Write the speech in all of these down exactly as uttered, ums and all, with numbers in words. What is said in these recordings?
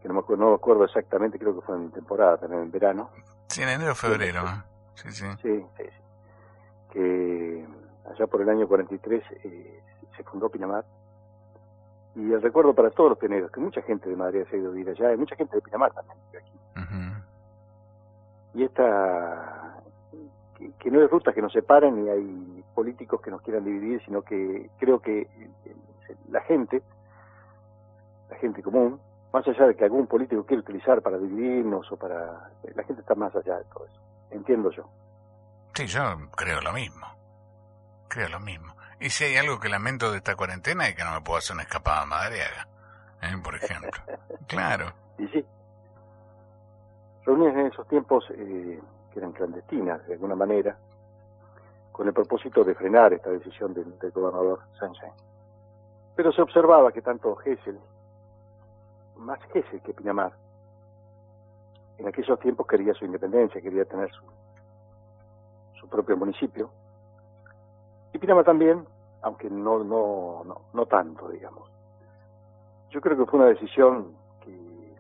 que no me acuerdo, no me acuerdo exactamente, creo que fue en temporada, también en verano. Sí, en enero o febrero, ¿eh? Sí, sí. Sí, sí, sí. Que allá por el año cuarenta y tres eh, se fundó Pinamar. Y el recuerdo para todos los pioneros, que mucha gente de Madrid se ha ido a vivir allá, hay mucha gente de Pinamar también aquí. Uh-huh. Y esta, que, que no hay rutas que nos separen ni hay políticos que nos quieran dividir, sino que creo que la gente, la gente común, más allá de que algún político quiera utilizar para dividirnos o para... La gente está más allá de todo eso, entiendo yo. Sí, yo creo lo mismo, creo lo mismo. Y si hay algo que lamento de esta cuarentena es que no me puedo hacer una escapada a Madariaga, ¿eh? Por ejemplo. Claro. Y sí, reuniones en esos tiempos eh, que eran clandestinas de alguna manera, con el propósito de frenar esta decisión del, del gobernador Sánchez. Pero se observaba que tanto Gesell, más Gesell que Pinamar, en aquellos tiempos quería su independencia, quería tener su, su propio municipio, y Pinamar también, aunque no, no, no, no tanto, digamos. Yo creo que fue una decisión que,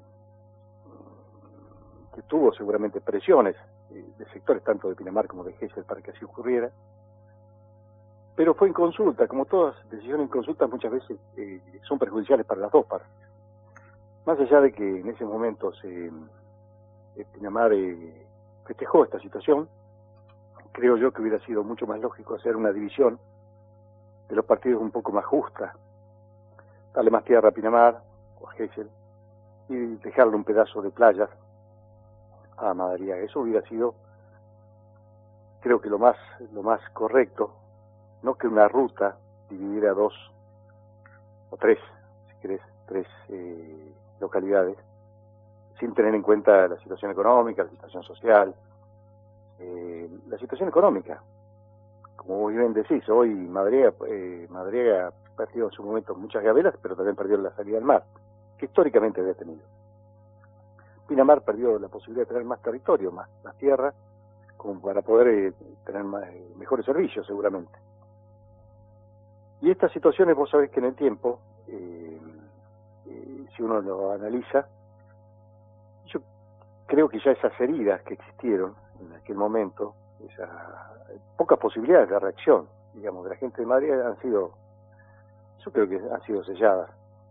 que tuvo seguramente presiones de sectores tanto de Pinamar como de Gesell para que así ocurriera, pero fue en consulta, como todas decisiones en consulta muchas veces eh, son perjudiciales para las dos partes. Más allá de que en ese momento se, eh, Pinamar eh, festejó esta situación, creo yo que hubiera sido mucho más lógico hacer una división de los partidos un poco más justa, darle más tierra a Pinamar o a Gesell y dejarle un pedazo de playas a Madariaga. Eso hubiera sido, creo que lo más, lo más correcto, no que una ruta dividida a dos o tres, si querés, tres eh, localidades, sin tener en cuenta la situación económica, la situación social, eh, la situación económica. Como vos bien decís, hoy Madariaga, eh, Madariaga perdió en su momento muchas gabelas, pero también perdió la salida al mar, que históricamente había tenido. Pinamar perdió la posibilidad de tener más territorio, más, más tierra, como para poder eh, tener más, eh, mejores servicios seguramente. Y estas situaciones, vos sabés que en el tiempo, eh, eh, si uno lo analiza, yo creo que ya esas heridas que existieron en aquel momento, esas pocas posibilidades de reacción, digamos, de la gente de Madrid han sido, yo creo que han sido selladas.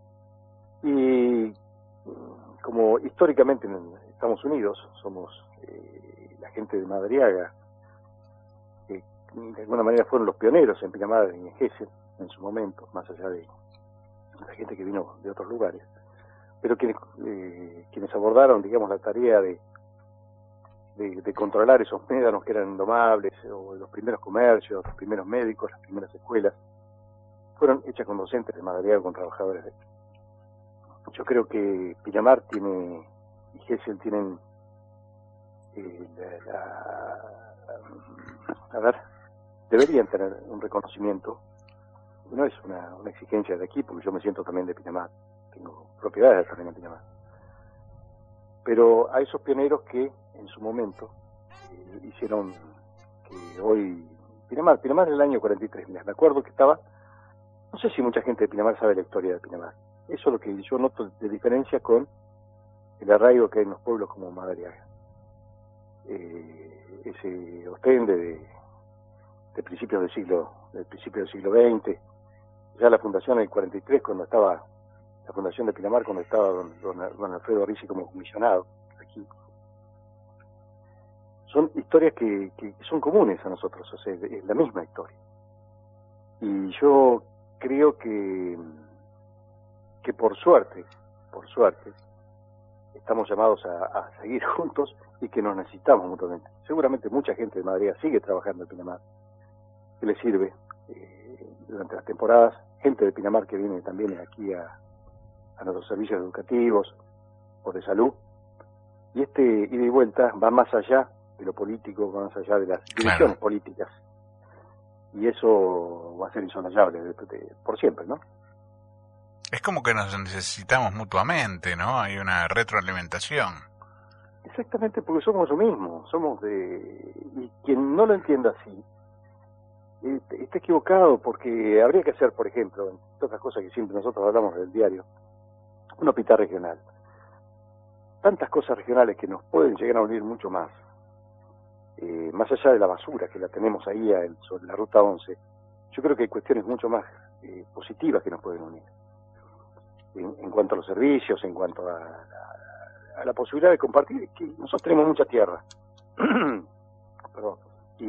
Y como históricamente en Estados Unidos somos eh, la gente de Madariaga, que de alguna manera fueron los pioneros en Pinamar y en Gesell, en su momento, más allá de la gente que vino de otros lugares, pero quienes, eh, quienes abordaron, digamos, la tarea de, de, de controlar esos médanos que eran indomables, o los primeros comercios, los primeros médicos, las primeras escuelas, fueron hechas con docentes de Madariaga, con trabajadores de... Yo creo que Pinamar tiene, y Gesell tienen, eh, la, la, a ver, deberían tener un reconocimiento. No es una, una exigencia de aquí, porque yo me siento también de Pinamar, tengo propiedades también en Pinamar. Pero a esos pioneros que en su momento eh, hicieron que hoy... Pinamar, Pinamar en el año cuarenta y tres, mira, me acuerdo que estaba... No sé si mucha gente de Pinamar sabe la historia de Pinamar. Eso es lo que yo noto de diferencia con el arraigo que hay en los pueblos como Madariaga. Eh, ese Ostende de, de principios del siglo, del principio del siglo veinte, ya la fundación en el cuarenta y tres, cuando estaba la fundación de Pinamar, cuando estaba don, don, don Alfredo Ricci como comisionado aquí. Son historias que, que son comunes a nosotros, o sea, es la misma historia. Y yo creo que que por suerte, por suerte, estamos llamados a, a seguir juntos y que nos necesitamos mutuamente. Seguramente mucha gente de Madrid sigue trabajando en Pinamar, que le sirve eh, durante las temporadas, gente de Pinamar que viene también aquí a, a nuestros servicios educativos o de salud, y este ida y vuelta va más allá de lo político, va más allá de las divisiones claro. políticas, y eso va a ser insoslayable de, de, por siempre, ¿no? Es como que nos necesitamos mutuamente, ¿no? Hay una retroalimentación. Exactamente, porque somos lo mismo, somos de... Y quien no lo entienda así, eh, está equivocado, porque habría que hacer, por ejemplo, en todas las cosas que siempre nosotros hablamos del diario, un hospital regional. tantas cosas regionales que nos pueden llegar a unir mucho más, eh, más allá de la basura que la tenemos ahí a el, sobre la ruta once. Yo creo que hay cuestiones mucho más eh, positivas que nos pueden unir. En, en cuanto a los servicios, en cuanto a, a, a la posibilidad de compartir, que nosotros tenemos mucha tierra. Perdón. Y,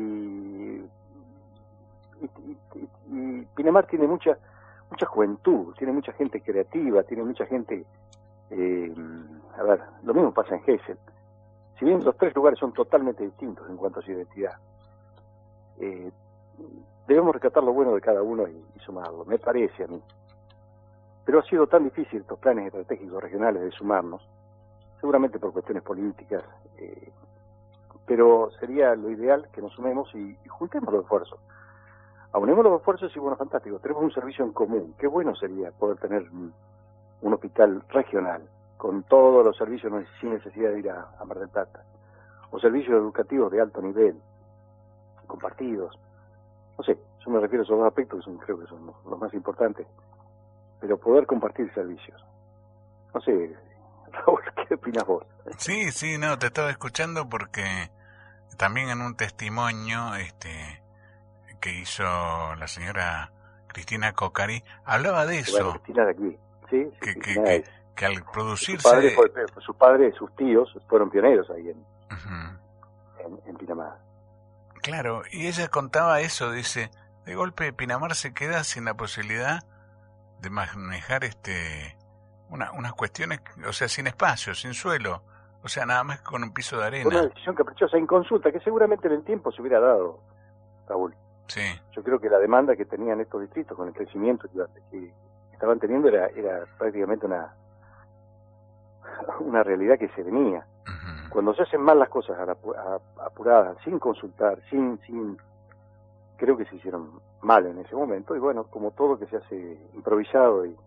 y, y, y Pinamar tiene mucha mucha juventud, tiene mucha gente creativa, tiene mucha gente... Eh, a ver, lo mismo pasa en Gesell. Si bien los tres lugares son totalmente distintos en cuanto a su identidad, eh, debemos rescatar lo bueno de cada uno y, y sumarlo, me parece a mí. Pero ha sido tan difícil estos planes estratégicos regionales de sumarnos, seguramente por cuestiones políticas, eh, pero sería lo ideal que nos sumemos y, y juntemos los esfuerzos. Aunemos los esfuerzos y bueno, fantástico, tenemos un servicio en común. Qué bueno sería poder tener un, un hospital regional con todos los servicios sin necesidad de ir a, a Mar del Plata, o servicios educativos de alto nivel, compartidos. No sé, yo me refiero a esos dos aspectos que son, creo que son los, los más importantes, pero poder compartir servicios. No sé, Raúl, ¿qué opinas vos? Sí, sí, no, te estaba escuchando porque también en un testimonio este que hizo la señora Cristina Cocari, hablaba de eso. Bueno, Cristina de aquí, sí, sí que, que, que, que, que al producirse... Su padre, fue, su padre, sus tíos fueron pioneros ahí en, uh-huh. en, en Pinamar. Claro, y ella contaba eso, dice, de golpe Pinamar se queda sin la posibilidad de manejar este una, unas cuestiones, o sea, sin espacio, sin suelo, o sea, nada más con un piso de arena. Una decisión caprichosa, en consulta, que seguramente en el tiempo se hubiera dado, Raúl. Sí. Yo creo que la demanda que tenían estos distritos con el crecimiento que estaban teniendo era, era prácticamente una una realidad que se venía. Uh-huh. Cuando se hacen mal las cosas apuradas, sin consultar, sin sin creo que se hicieron mal en ese momento, y bueno, como todo que se hace improvisado y,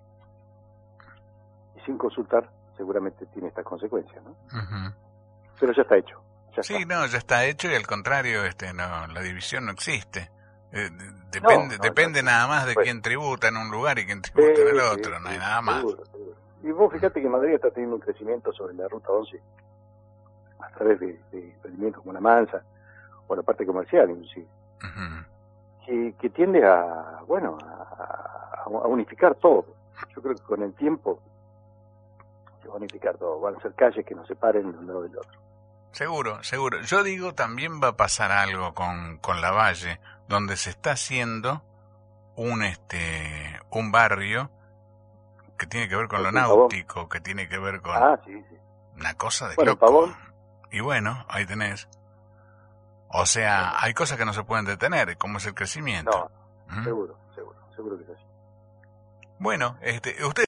y sin consultar, seguramente tiene estas consecuencias, ¿no? Uh-huh. Pero ya está hecho. Ya sí, está. no, ya está hecho y al contrario, este, no, la división no existe. Eh, depende, no, no, depende no, nada más de pues, quién tributa en un lugar y quién tributa sí, en el otro, sí, no hay sí, nada más. Seguro, seguro. Y vos fíjate que Madrid está teniendo un crecimiento sobre la ruta once a través de, de emprendimientos como La Mansa o la parte comercial inclusive, uh-huh. que, que tiende a, bueno, a, a unificar todo. Yo creo que con el tiempo se va a unificar todo, van a ser calles que nos separen de un lado del otro. Seguro, seguro. Yo digo, también va a pasar algo con, con La Valle, donde se está haciendo un este un barrio que tiene que ver con lo náutico, Pavón. Que tiene que ver con ah, sí, sí. una cosa de bueno, loco. Pavón. Y bueno, ahí tenés. O sea, hay cosas que no se pueden detener, como es el crecimiento. No, ¿Mm? seguro, seguro, seguro que es así. Bueno, este, usted